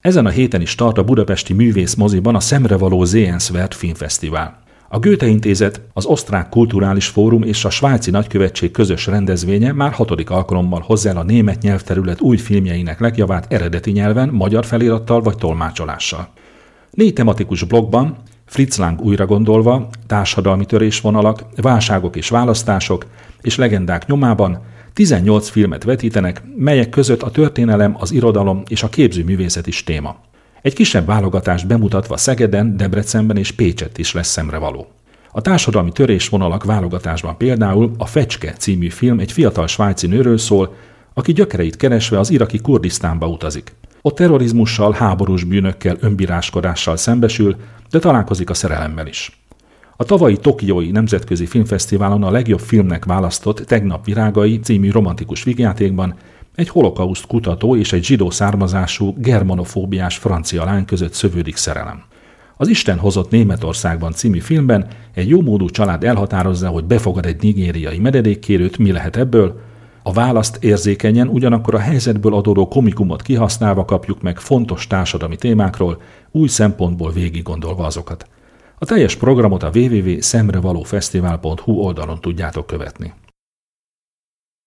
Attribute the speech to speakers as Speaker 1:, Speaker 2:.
Speaker 1: Ezen a héten is tart a budapesti művészmoziban a szemrevaló Sehenswert Filmfesztivál. A Goethe Intézet, az Osztrák Kulturális Fórum és a Svájci Nagykövetség közös rendezvénye már 6. alkalommal hozza el a német nyelvterület új filmjeinek legjavát eredeti nyelven, magyar felirattal vagy tolmácsolással. 4 tematikus blokkban, Fritz Lang újragondolva, társadalmi törésvonalak, válságok és választások és legendák nyomában 18 filmet vetítenek, melyek között a történelem, az irodalom és a képzőművészet is téma. Egy kisebb válogatást bemutatva Szegeden, Debrecenben és Pécsett is lesz szemrevaló. A társadalmi törésvonalak válogatásban például a Fecske című film egy fiatal svájci nőről szól, aki gyökereit keresve az iraki Kurdisztánba utazik. Ott terrorizmussal, háborús bűnökkel, önbíráskodással szembesül, de találkozik a szerelemmel is. A tavalyi Tokiói Nemzetközi Filmfesztiválon a legjobb filmnek választott Tegnap virágai című romantikus vígjátékban egy holokauszt kutató és egy zsidó származású germanofóbiás francia lány között szövődik szerelem. Az Isten hozott Németországban című filmben egy jómódú család elhatározza, hogy befogad egy nigériai menedékkérőt, mi lehet ebből. A választ érzékenyen, ugyanakkor a helyzetből adódó komikumot kihasználva kapjuk meg fontos társadalmi témákról, új szempontból végig gondolva azokat. A teljes programot a www.szemrevalófesztivál.hu oldalon tudjátok követni.